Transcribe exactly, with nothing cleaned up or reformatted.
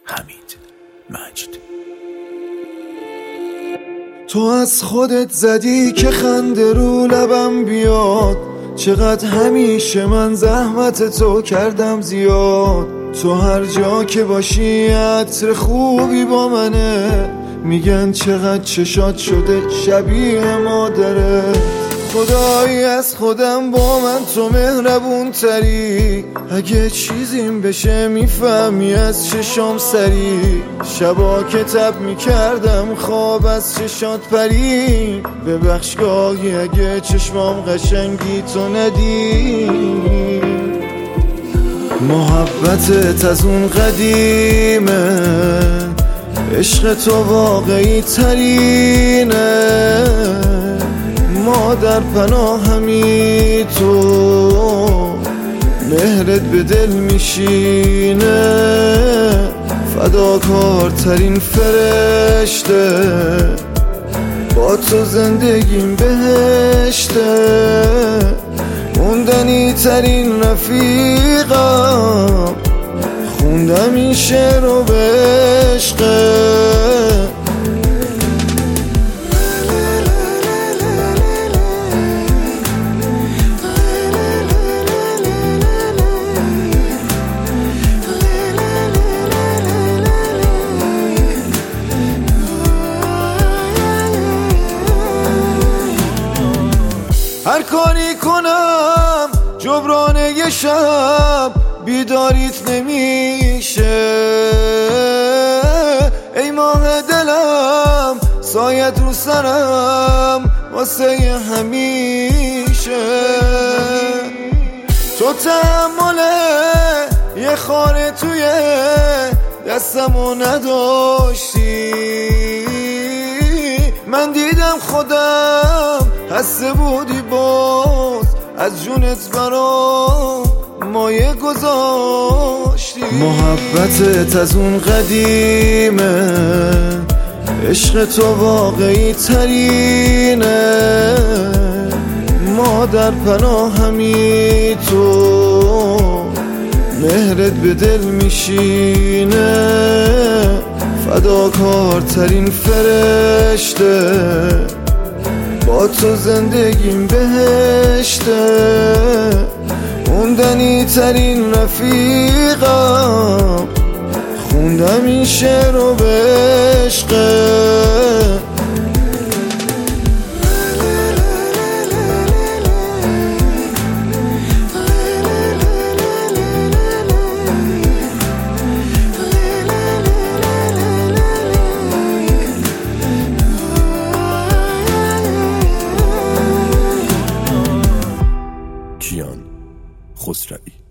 حمید مجد. تو از خودت زدی که خنده رو لبم بیاد، چقدر همیشه من زحمت تو کردم زیاد. تو هر جا که باشی عطر خوبی با منه، میگن چقدر چشات شده شبیه مادره. خدایی از خودم با من تو مهربون تری، اگه چیزیم بشه میفهمی از چشام سری. شبا که تب میکردم خواب از چشات پری، ببخش گاهی اگه چشمام قشنگی تو ندی. محبتت از اون قدیمه، عشق تو واقعی ترینه. مادر پناهمی تو، مهرت به دل میشینه. فداکارترین فرشته، با تو زندگیم بهشته. موندنی ترین رفیقم، خوندم این شعر رو به عشقه. هر کاری کنم جبران یه شب بیداریت نمیشه. ای ماه دلم سایت رو سرم واسه همیشه. تو تحمله یه خاره توی دستمو نداشتی، من دیدم خودم هسته بودی باز از جونت برام مایه گذاشتی. محبتت از اون قدیمه، عشق تو واقعی ترینه. مادر پناهمی تو، مهرت به دل میشینه. فداکارترین فرشته، با تو زندگیم بهشته. موندنی ترین رفیقم، خوندم این شعر رو به عشقه. کیان خسروی.